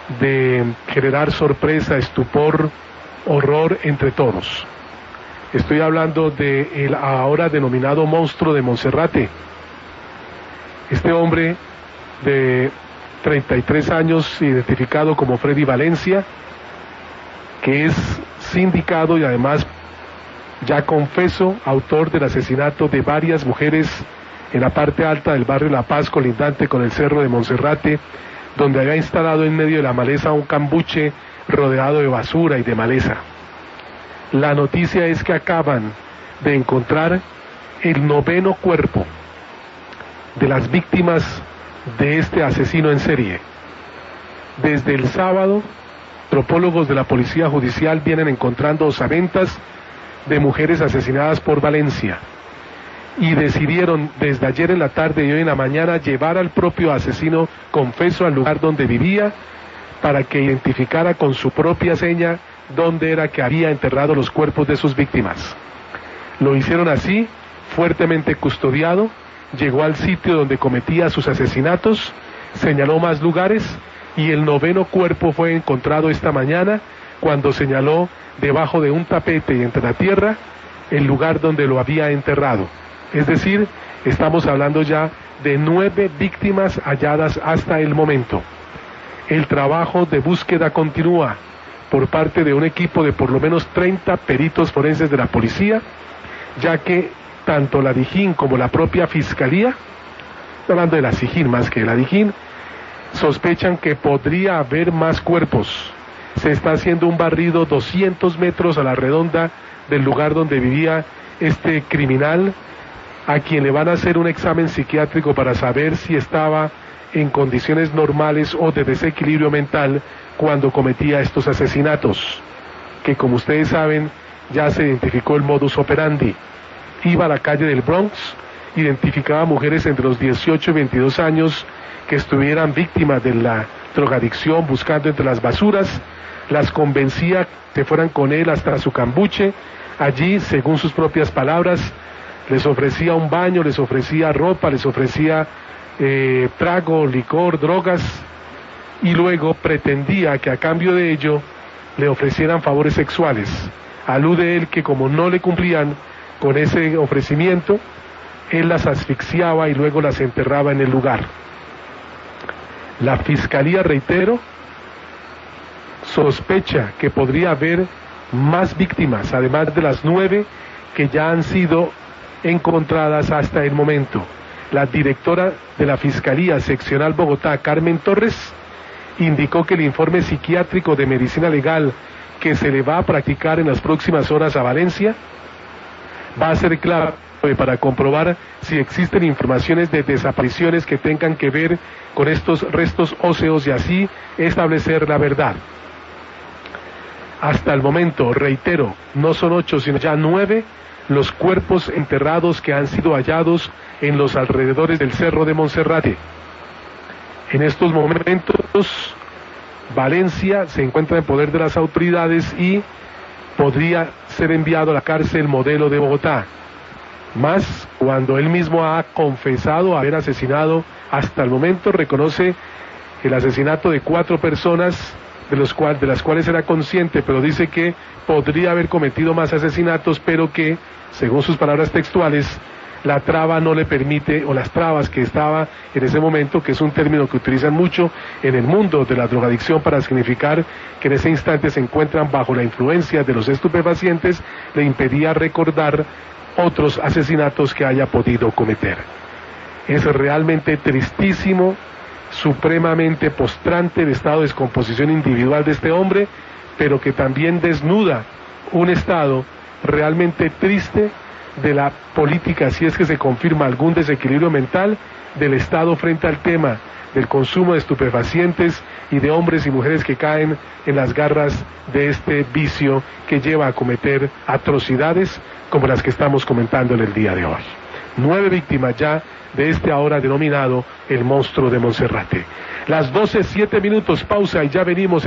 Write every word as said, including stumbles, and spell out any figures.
de generar sorpresa, estupor, horror entre todos. Estoy hablando del ahora denominado monstruo de Monserrate. Este hombre de treinta y tres años, identificado como Freddy Valencia, que es sindicado y además ya confeso autor del asesinato de varias mujeres en la parte alta del barrio La Paz, colindante con el cerro de Monserrate, donde había instalado en medio de la maleza un cambuche rodeado de basura y de maleza. La noticia es que acaban de encontrar el noveno cuerpo de las víctimas de este asesino en serie. Desde el sábado, antropólogos de la Policía Judicial vienen encontrando osamentas de mujeres asesinadas por Valencia y decidieron desde ayer en la tarde y hoy en la mañana llevar al propio asesino confeso al lugar donde vivía para que identificara con su propia seña dónde era que había enterrado los cuerpos de sus víctimas. Lo hicieron así, fuertemente custodiado, llegó al sitio donde cometía sus asesinatos, señaló más lugares y el noveno cuerpo fue encontrado esta mañana cuando señaló debajo de un tapete y entre la tierra el lugar donde lo había enterrado. Es decir, estamos hablando ya de nueve víctimas halladas hasta el momento. El trabajo de búsqueda continúa por parte de un equipo de por lo menos treinta peritos forenses de la policía, ya que tanto la DIJÍN como la propia Fiscalía, hablando de la SIJÍN más que de la DIJÍN, sospechan que podría haber más cuerpos. Se está haciendo un barrido doscientos metros a la redonda del lugar donde vivía este criminal, a quien le van a hacer un examen psiquiátrico para saber si estaba en condiciones normales o de desequilibrio mental cuando cometía estos asesinatos, que como ustedes saben ya se identificó el modus operandi. Iba a la calle del Bronx, identificaba mujeres entre los dieciocho y veintidós años que estuvieran víctimas de la drogadicción, buscando entre las basuras, las convencía que fueran con él hasta su cambuche. Allí, según sus propias palabras, les ofrecía un baño, les ofrecía ropa, les ofrecía eh, trago, licor, drogas, y luego pretendía que a cambio de ello le ofrecieran favores sexuales. Alude él que como no le cumplían con ese ofrecimiento, él las asfixiaba y luego las enterraba en el lugar. La Fiscalía, reitero, sospecha que podría haber más víctimas, además de las nueve que ya han sido encontradas hasta el momento. La directora de la Fiscalía Seccional Bogotá, Carmen Torres, indicó que el informe psiquiátrico de medicina legal que se le va a practicar en las próximas horas a Valencia va a ser clave para comprobar si existen informaciones de desapariciones que tengan que ver con estos restos óseos y así establecer la verdad. Hasta el momento, reitero, no son ocho sino ya nueve los cuerpos enterrados que han sido hallados en los alrededores del cerro de Monserrate. En estos momentos, Valencia se encuentra en poder de las autoridades y podría ser enviado a la cárcel modelo de Bogotá. Más cuando él mismo ha confesado haber asesinado, hasta el momento reconoce el asesinato de cuatro personas, de, los cual, de las cuales era consciente, pero dice que podría haber cometido más asesinatos, pero que, según sus palabras textuales, la traba no le permite, o las trabas que estaba en ese momento, que es un término que utilizan mucho en el mundo de la drogadicción para significar que en ese instante se encuentran bajo la influencia de los estupefacientes, le impedía recordar otros asesinatos que haya podido cometer. Es realmente tristísimo, supremamente postrante el estado de descomposición individual de este hombre, pero que también desnuda un estado realmente triste de la política, si es que se confirma algún desequilibrio mental del Estado frente al tema del consumo de estupefacientes y de hombres y mujeres que caen en las garras de este vicio que lleva a cometer atrocidades como las que estamos comentando en el día de hoy. Nueve víctimas ya de este ahora denominado el monstruo de Monserrate. Las doce, siete minutos, pausa y ya venimos.